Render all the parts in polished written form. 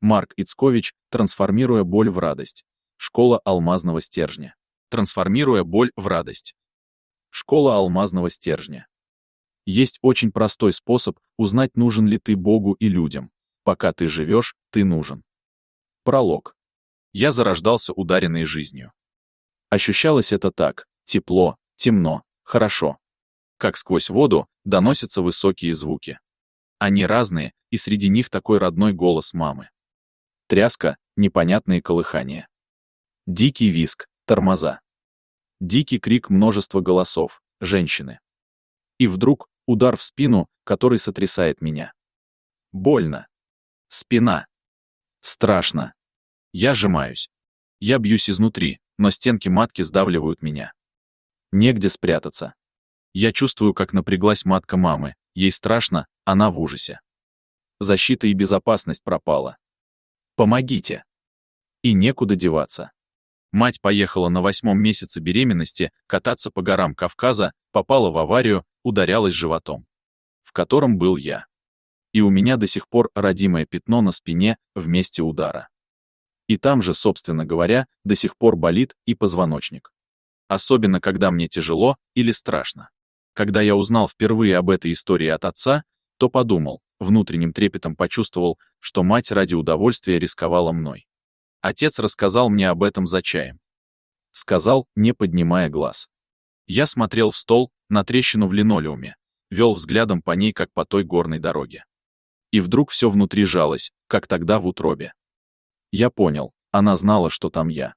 Марк Ицкович, трансформируя боль в радость. Школа алмазного стержня. Трансформируя боль в радость. Школа алмазного стержня. Есть очень простой способ узнать, нужен ли ты Богу и людям. Пока ты живешь, ты нужен. Пролог. Я зарождался ударенной жизнью. Ощущалось это так: тепло, темно, хорошо. Как сквозь воду доносятся высокие звуки. Они разные, и среди них такой родной голос мамы. Тряска, непонятные колыхания. Дикий визг, тормоза. Дикий крик множества голосов, женщины. И вдруг удар в спину, который сотрясает меня. Больно. Спина. Страшно. Я сжимаюсь. Я бьюсь изнутри, но стенки матки сдавливают меня. Негде спрятаться. Я чувствую, как напряглась матка мамы. Ей страшно, она в ужасе. Защита и безопасность пропала. Помогите. И некуда деваться. Мать поехала на 8-м месяце беременности кататься по горам Кавказа, попала в аварию, ударялась животом, в котором был я. И у меня до сих пор родимое пятно на спине в месте удара. И там же, собственно говоря, до сих пор болит и позвоночник. Особенно, когда мне тяжело или страшно. Когда я узнал впервые об этой истории от отца, то подумал, внутренним трепетом почувствовал, что мать ради удовольствия рисковала мной. Отец рассказал мне об этом за чаем. Сказал, не поднимая глаз. Я смотрел в стол, на трещину в линолеуме, вел взглядом по ней, как по той горной дороге. И вдруг все внутри жалось, как тогда в утробе. Я понял, она знала, что там я.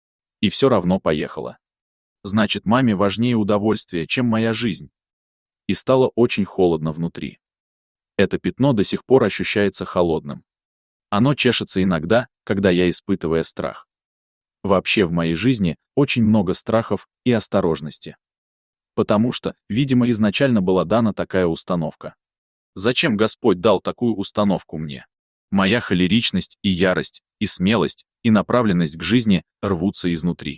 И все равно поехала. Значит, маме важнее удовольствие, чем моя жизнь. И стало очень холодно внутри. Это пятно до сих пор ощущается холодным. Оно чешется иногда, когда я испытываю страх. Вообще в моей жизни очень много страхов и осторожности. Потому что, видимо, изначально была дана такая установка. Зачем Господь дал такую установку мне? Моя холеричность и ярость, и смелость, и направленность к жизни рвутся изнутри.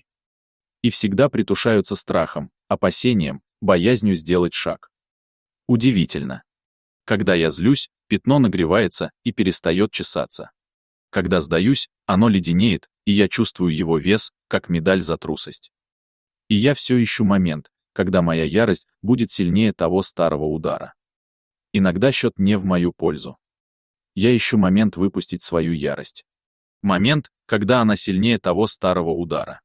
И всегда притушаются страхом, опасением, боязнью сделать шаг. Удивительно. Когда я злюсь, пятно нагревается и перестает чесаться. Когда сдаюсь, оно леденеет, и я чувствую его вес, как медаль за трусость. И я все ищу момент, когда моя ярость будет сильнее того старого удара. Иногда счет не в мою пользу. Я ищу момент выпустить свою ярость. Момент, когда она сильнее того старого удара.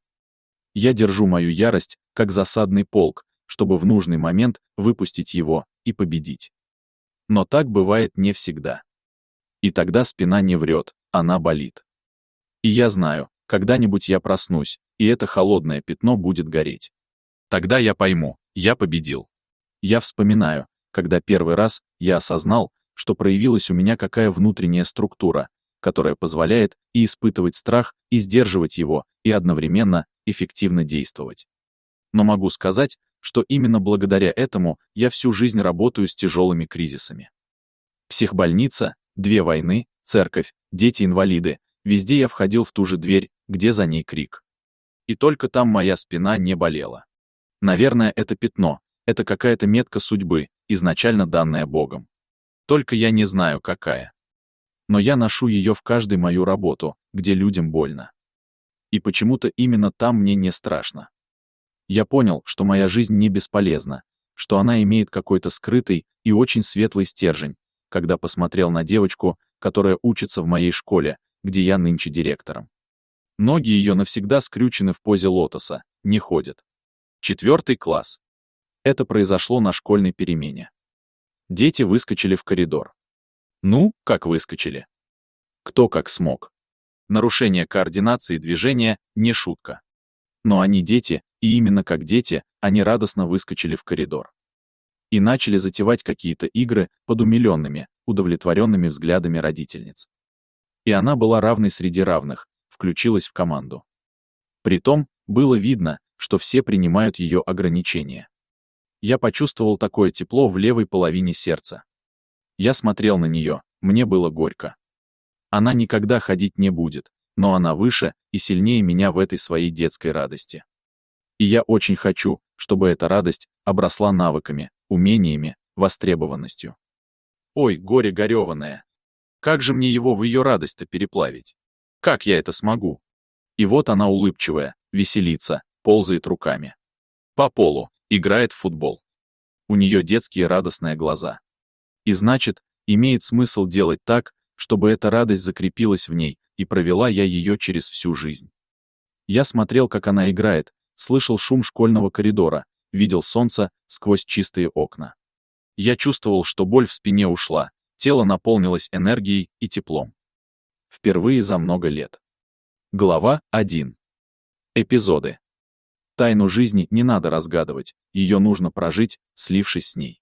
Я держу мою ярость, как засадный полк, чтобы в нужный момент выпустить его и победить. Но так бывает не всегда. И тогда спина не врет, она болит. И я знаю, когда-нибудь я проснусь, и это холодное пятно будет гореть. Тогда я пойму, я победил. Я вспоминаю, когда первый раз я осознал, что проявилась у меня какая внутренняя структура, которая позволяет и испытывать страх, и сдерживать его, и одновременно эффективно действовать. Но могу сказать, что именно благодаря этому я всю жизнь работаю с тяжелыми кризисами. Психбольница, 2 войны, церковь, дети-инвалиды, везде я входил в ту же дверь, где за ней крик. И только там моя спина не болела. Наверное, это пятно, это какая-то метка судьбы, изначально данная Богом. Только я не знаю, какая. Но я ношу ее в каждую мою работу, где людям больно. И почему-то именно там мне не страшно. Я понял, что моя жизнь не бесполезна, что она имеет какой-то скрытый и очень светлый стержень, когда посмотрел на девочку, которая учится в моей школе, где я нынче директором. Ноги ее навсегда скрючены в позе лотоса, не ходят. 4 класс. Это произошло на школьной перемене. Дети выскочили в коридор. Ну, как выскочили? Кто как смог. Нарушение координации движения – не шутка. Но они дети, и именно как дети, они радостно выскочили в коридор. И начали затевать какие-то игры под умиленными, удовлетворенными взглядами родительниц. И она была равной среди равных, включилась в команду. Притом, было видно, что все принимают ее ограничения. Я почувствовал такое тепло в левой половине сердца. Я смотрел на нее, мне было горько. Она никогда ходить не будет, но она выше и сильнее меня в этой своей детской радости. И я очень хочу, чтобы эта радость обросла навыками, умениями, востребованностью. Ой, горе гореванное! Как же мне его в ее радость-то переплавить? Как я это смогу? И вот она улыбчивая, веселится, ползает руками по полу, играет в футбол. У нее детские радостные глаза. И значит, имеет смысл делать так, чтобы эта радость закрепилась в ней, и провела я ее через всю жизнь. Я смотрел, как она играет, слышал шум школьного коридора, видел солнце сквозь чистые окна. Я чувствовал, что боль в спине ушла, тело наполнилось энергией и теплом. Впервые за много лет. Глава 1. Эпизоды. Тайну жизни не надо разгадывать, ее нужно прожить, слившись с ней.